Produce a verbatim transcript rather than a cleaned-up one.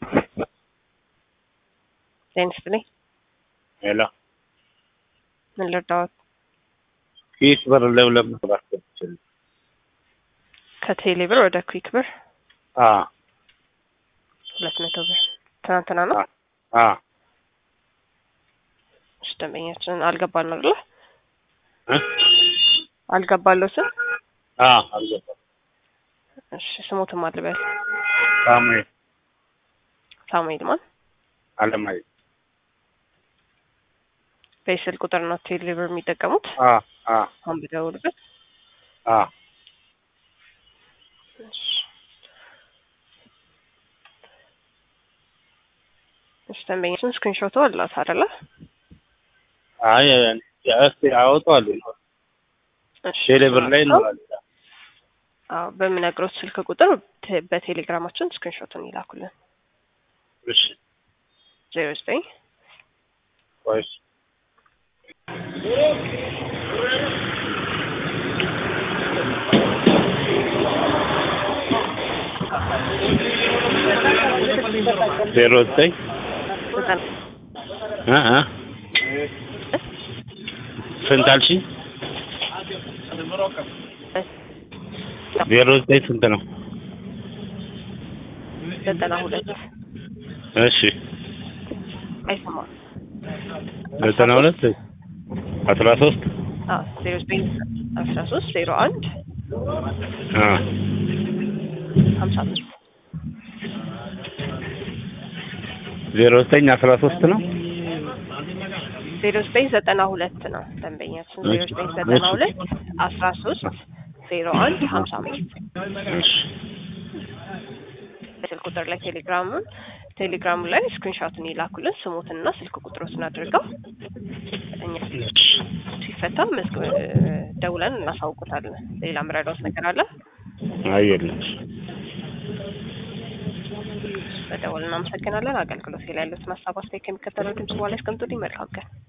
Thanksgiving. Hello. Nillerdaut. Kiis በር ለብለም ተባስተል ከቴሌብር ወደ ኩዊክ ብር አ ሁለት መቶ ብር ትናንትና ነው። አ ደንበኛችን አልገባል ነው አይደል? እ አልገባለሁም። አ አልገባ። እሺ ስሞትም አልበል ሳሙኤል ሳሙኤል ማን አለማይ በስልክ ቁጥር ነው ቴሌብር የሚጠቀሙት? አ አ አሁን ብደውልበት አ እሺ ደንበኛችን ስክሪንሾቱ አላት አይደለ? አይ ያስ ያወጣሉ። እሺ ቴሌብር ላይ ነው አለ። አዎ በምነግሮት ስልክ ቁጥር በቴሌግራማችን ስክሪንሾቱን ይላኩልን። እሺ ዜሮ ዘጠኝ ወይስ ዜሮ ዘጠኝ አ አ ስንት አልሽኝ? ዜሮ ዘጠኝ ስንት ነው? ዘጠና ሁለት እሺ አይሰማም። ዘጠና ሁለት አስራ ሶስት አዎ ዜሮ ዘጠኝ አስራ ሶስት ዜሮ አንድ አ ሀምሳ አምስት ዜሮ ዘጠኝ አስራ ሶስት ነው። ዜሮ ዘጠኝ ዘጠና ሁለት ነው ደንበኛችን። ዜሮ ዘጠኝ ዘጠና ሁለት አስራ ሶስት ዜሮ አንድ ሀምሳ አምስት እሺ ስልክ ቁጥር ላይ ቴሌግራሙን ቴሌግራሙ ላይ ስክሪንሾቱን ይላኩልን ስሙትና ስልክ ቁጥሮችን አድርገው እኛ ሲፈታ መስክ ደውለን እናሳውቁታለን። ሌላ ምረዳውስ ነገር አለ? አይደለም። በደውል እናመሰግናለን። አገልግሎት ላይ ያሉትን ሀሳብ አስተያየት ከሚከተለው ድምጽ በኋላ እስከምትወዲ መልካም ቀን።